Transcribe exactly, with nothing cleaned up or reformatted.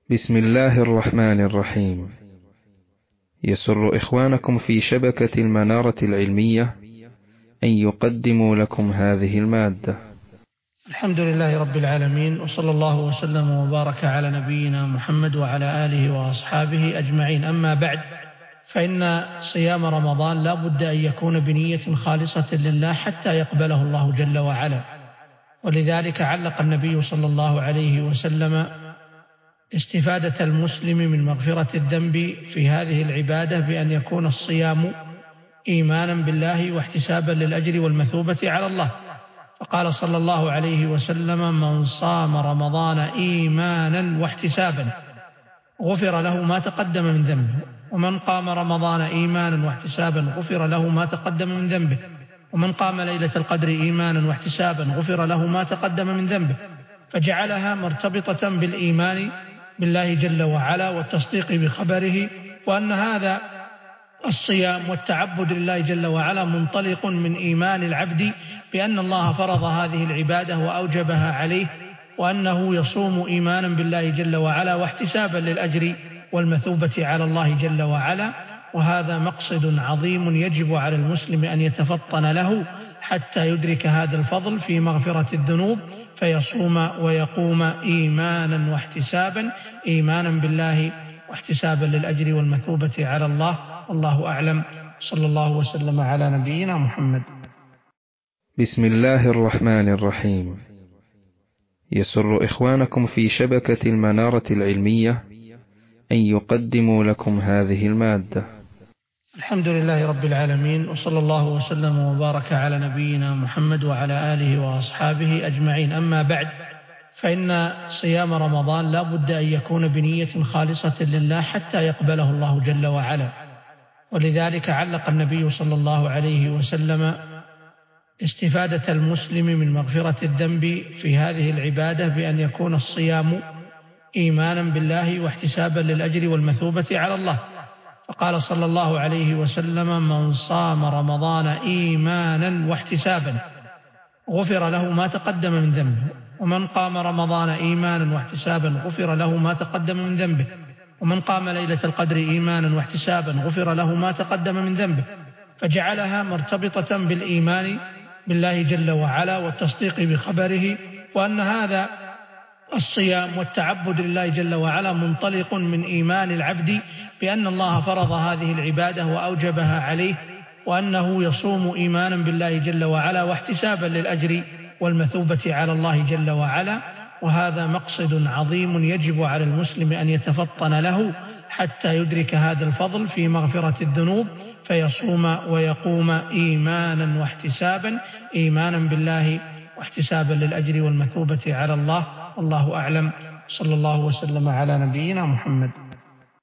بسم الله الرحمن الرحيم. يسر إخوانكم في شبكة المنارة العلمية أن يقدموا لكم هذه المادة. الحمد لله رب العالمين، وصلى الله وسلم وبارك على نبينا محمد وعلى آله وأصحابه أجمعين. أما بعد، فإن صيام رمضان لا بد أن يكون بنية خالصة لله حتى يقبله الله جل وعلا، ولذلك علق النبي صلى الله عليه وسلم استفادة المسلم من مغفرة الذنب في هذه العبادة بأن يكون الصيام إيمانا بالله واحتسابا للأجر والمثوبة على الله. فقال صلى الله عليه وسلم: من صام رمضان إيمانا واحتسابا غفر له ما تقدم من ذنبه، ومن قام رمضان إيمانا واحتسابا غفر له ما تقدم من ذنبه، ومن قام ليلة القدر إيمانا واحتسابا غفر له ما تقدم من ذنبه. فجعلها مرتبطة بالإيمان بالله جل وعلا والتصديق بخبره، وأن هذا الصيام والتعبد لله جل وعلا منطلق من إيمان العبد بأن الله فرض هذه العبادة وأوجبها عليه، وأنه يصوم إيمانا بالله جل وعلا واحتسابا للأجر والمثوبة على الله جل وعلا. وهذا مقصد عظيم يجب على المسلم أن يتفطن له حتى يدرك هذا الفضل في مغفرة الذنوب، فيصوم ويقوم إيمانا واحتسابا، إيمانا بالله واحتسابا للأجر والمثوبة على الله. والله أعلم. صلى الله وسلم على نبينا محمد. بسم الله الرحمن الرحيم. يسر إخوانكم في شبكة المنارة العلمية أن يقدموا لكم هذه المادة. الحمد لله رب العالمين، وصلى الله وسلم وبارك على نبينا محمد وعلى آله وأصحابه أجمعين. أما بعد، فإن صيام رمضان لا بد أن يكون بنية خالصة لله حتى يقبله الله جل وعلا، ولذلك علق النبي صلى الله عليه وسلم استفادة المسلم من مغفرة الذنب في هذه العبادة بأن يكون الصيام إيمانا بالله واحتسابا للأجر والمثوبة على الله. فقال صلى الله عليه وسلم: من صام رمضان إيمانا واحتسابا غفر له ما تقدم من ذنبه، ومن قام رمضان إيمانا واحتسابا غفر له ما تقدم من ذنبه، ومن قام ليلة القدر إيمانا واحتسابا غفر له ما تقدم من ذنبه. فجعلها مرتبطة بالإيمان بالله جل وعلا والتصديق بخبره، وأن هذا الصيام والتعبد لله جل وعلا منطلق من إيمان العبد بأن الله فرض هذه العبادة وأوجبها عليه، وأنه يصوم إيمانا بالله جل وعلا واحتسابا للأجر والمثوبة على الله جل وعلا. وهذا مقصد عظيم يجب على المسلم أن يتفطن له حتى يدرك هذا الفضل في مغفرة الذنوب، فيصوم ويقوم إيمانا واحتسابا، إيمانا بالله واحتسابا للأجر والمثوبة على الله. والله أعلم. صلى الله وسلم على نبينا محمد.